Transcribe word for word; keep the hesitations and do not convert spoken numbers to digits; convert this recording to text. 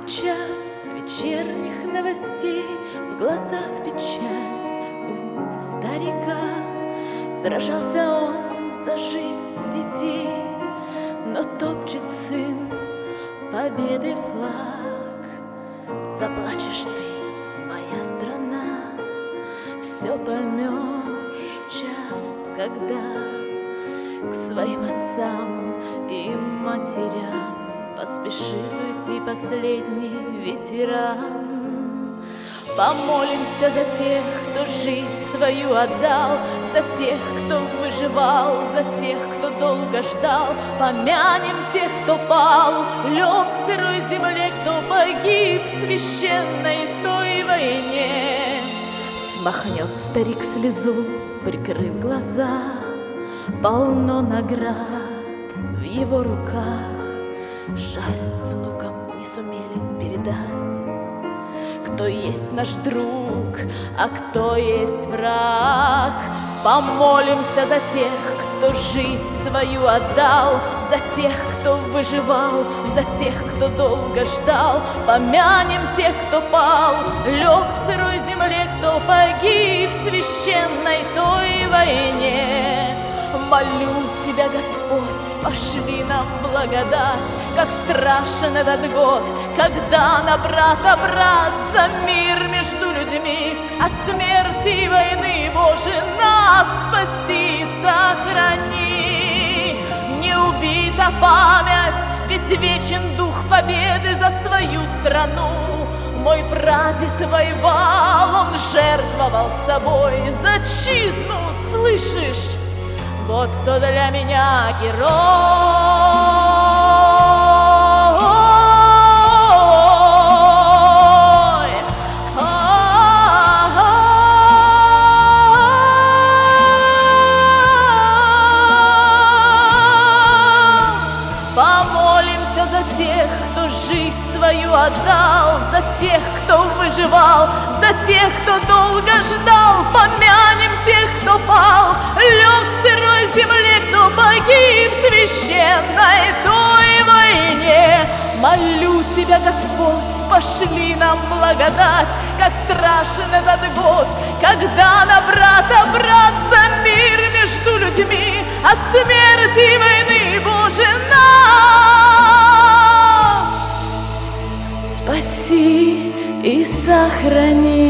час вечерних новостей, в глазах печаль у старика. Сражался он за жизнь детей, но топчет сын победы флаг. Заплачешь ты, моя страна, все поймешь в час, когда к своим отцам и матерям поспешит уйти последний ветеран. Помолимся за тех, кто жизнь свою отдал, за тех, кто выживал, за тех, кто долго ждал. Помянем тех, кто пал, лег в сырой земле, кто погиб в священной той войне. Смахнет старик слезу, прикрыв глаза, полно наград в его руках. Жаль, внукам не сумели передать, кто есть наш друг, а кто есть враг. Помолимся за тех, кто жизнь свою отдал, за тех, кто выживал, за тех, кто долго ждал. Помянем тех, кто пал, лег в сырой земле, кто погиб в священной той войне. Молю Тебя, Господь, пошли нам благодать, как страшен этот год, когда на брата брат за мир между людьми. От смерти и войны, Боже, нас спаси и сохрани. Не убита память, ведь вечен дух победы за свою страну. Мой прадед воевал, он жертвовал собой за отчизну, слышишь? Вот кто для меня герой. Помолимся за тех, кто жизнь свою отдал, за тех, кто выживал, за тех, кто долго ждал. Помянем тех, кто пал, лег в сырой земле, кто погиб в священной той войне. Молю Тебя, Господь, пошли нам благодать, как страшен этот год, когда на брата брат за мир между людьми. От смерти и войны, Боже, нас спаси и сохрани.